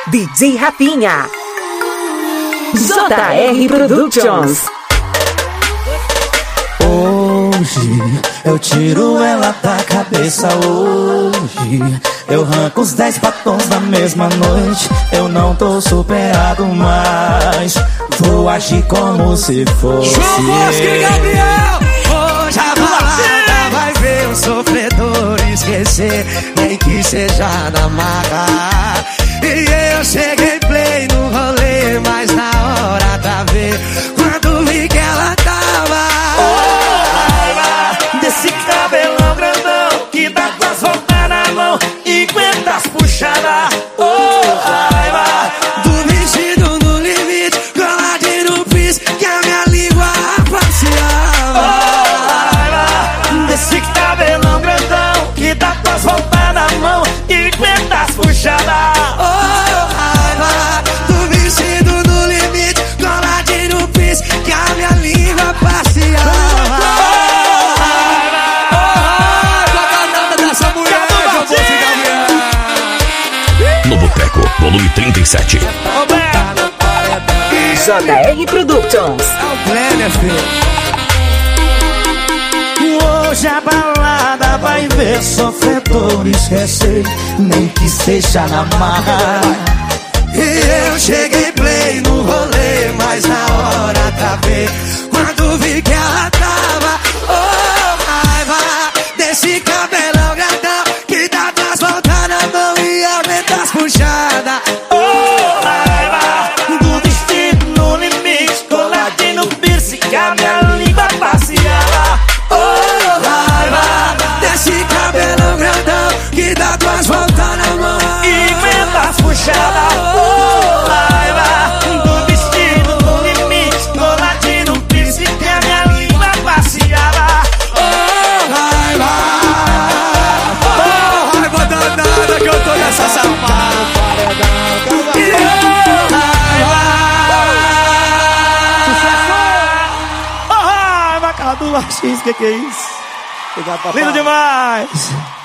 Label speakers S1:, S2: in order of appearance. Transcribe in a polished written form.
S1: DJ Rafinha, JR Productions.
S2: Hoje eu tiro ela da cabeça. Hoje eu arranco os 10 batons na mesma noite. Eu não tô superado mais. Vou agir como se fosse
S3: Gabriel. Hoje a balada vai ver o sofredor esquecer, nem que seja na marra. E eu cheguei play no rolê, mas na hora da ver, quando vi que ela tava desse cabelão grandão que dá duas voltas na mão e aguenta as puxadas. Raiva do vestido no limite, coladinho no piso, que a minha língua passeava. Raiva desse cabelão grandão que dá duas voltas na mão e aguenta as puxadas. Raiva do vestido no limite, coladinho no piso, que a minha língua passeava.
S4: No Boteco, volume 37.
S1: JR Productions.
S2: Hoje a balada vai ver sofredor esquecer, nem que seja na marra.
S3: E eu cheguei play no rolê, mas na hora da ver, quando vi que ela tava, raiva desse cabelão grandão que dá duas voltas na mão e aumenta as puxadas. Raiva do vestido no limite, coladinho no piercing, que a minha língua passeava. Raiva desse cabelão grandão que dá duas voltas na mão e aumenta as puxadas. Raiva do vestido no limite, coladinho no piercing, que a minha língua passeava. Raiva danada que eu tô nessa sapada. Raiva, cara do Laxis, que é isso? Lindo demais!